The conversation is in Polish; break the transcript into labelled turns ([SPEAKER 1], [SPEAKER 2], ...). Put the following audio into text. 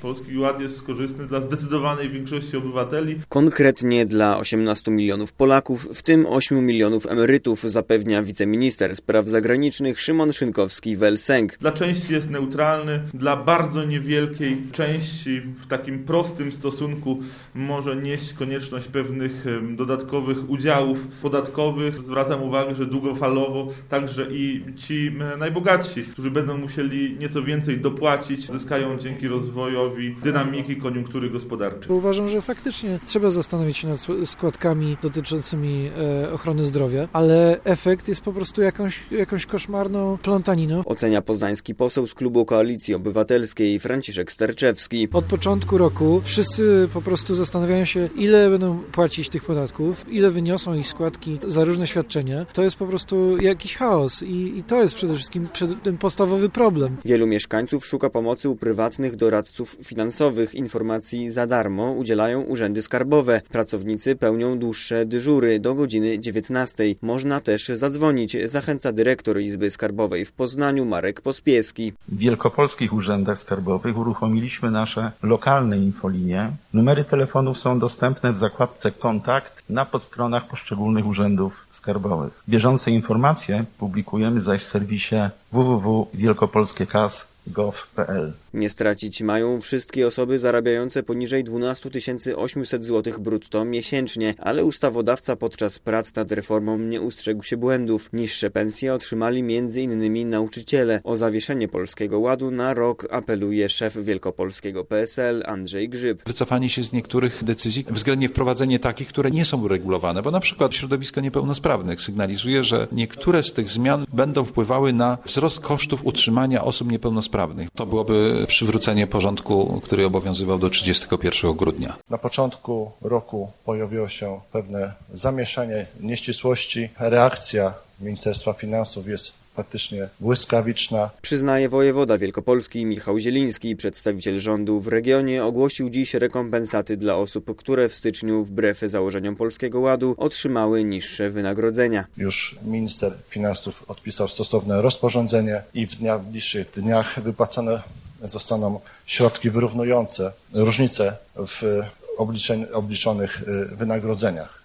[SPEAKER 1] Polski Ład jest korzystny dla zdecydowanej większości obywateli.
[SPEAKER 2] Konkretnie dla 18 milionów Polaków, w tym 8 milionów emerytów, zapewnia wiceminister spraw zagranicznych Szymon Szynkowski-Welsenk.
[SPEAKER 1] Dla części jest neutralny, dla bardzo niewielkiej części w takim prostym stosunku może nieść konieczność pewnych dodatkowych udziałów podatkowych. Zwracam uwagę, że długofalowo także i ci najbogatsi, którzy będą musieli nieco więcej dopłacić, zyskają dzięki rozwojowi dynamiki koniunktury gospodarczej.
[SPEAKER 3] Uważam, że faktycznie trzeba zastanowić się nad składkami dotyczącymi ochrony zdrowia, ale efekt jest po prostu jakąś koszmarną plątaniną.
[SPEAKER 2] Ocenia poznański poseł z klubu Koalicji Obywatelskiej Franciszek Sterczewski.
[SPEAKER 3] Od początku roku wszyscy po prostu zastanawiają się, ile będą płacić tych podatków, ile wyniosą ich składki za różne świadczenia. To jest po prostu jakiś chaos i to jest przede wszystkim ten podstawowy problem.
[SPEAKER 2] Wielu mieszkańców szuka pomocy u prywatnych doradców finansowych. Informacji za darmo udzielają urzędy skarbowe. Pracownicy pełnią dłuższe dyżury do godziny 19. Można też zadzwonić, zachęca dyrektor Izby Skarbowej w Poznaniu Marek Pospieski.
[SPEAKER 4] W wielkopolskich urzędach skarbowych uruchomiliśmy nasze lokalne infolinie. Numery telefonów są dostępne w zakładce Kontakt na podstronach poszczególnych urzędów skarbowych. Bieżące informacje publikujemy zaś w serwisie www.wielkopolskiekas.gov.pl.
[SPEAKER 2] Nie stracić mają wszystkie osoby zarabiające poniżej 12 800 zł brutto miesięcznie, ale ustawodawca podczas prac nad reformą nie ustrzegł się błędów. Niższe pensje otrzymali m.in. nauczyciele. O zawieszenie Polskiego Ładu na rok apeluje szef wielkopolskiego PSL Andrzej Grzyb.
[SPEAKER 5] Wycofanie się z niektórych decyzji, względnie wprowadzenie takich, które nie są uregulowane, bo na przykład środowisko niepełnosprawnych sygnalizuje, że niektóre z tych zmian będą wpływały na wzrost kosztów utrzymania osób niepełnosprawnych. To byłoby przywrócenie porządku, który obowiązywał do 31 grudnia.
[SPEAKER 6] Na początku roku pojawiło się pewne zamieszanie, nieścisłości. Reakcja Ministerstwa Finansów jest faktycznie błyskawiczna.
[SPEAKER 2] Przyznaje wojewoda wielkopolski Michał Zieliński. Przedstawiciel rządu w regionie ogłosił dziś rekompensaty dla osób, które w styczniu wbrew założeniom Polskiego Ładu otrzymały niższe wynagrodzenia.
[SPEAKER 6] Już minister finansów odpisał stosowne rozporządzenie i w najbliższych dniach wypłacone zostaną środki wyrównujące różnice w obliczonych wynagrodzeniach.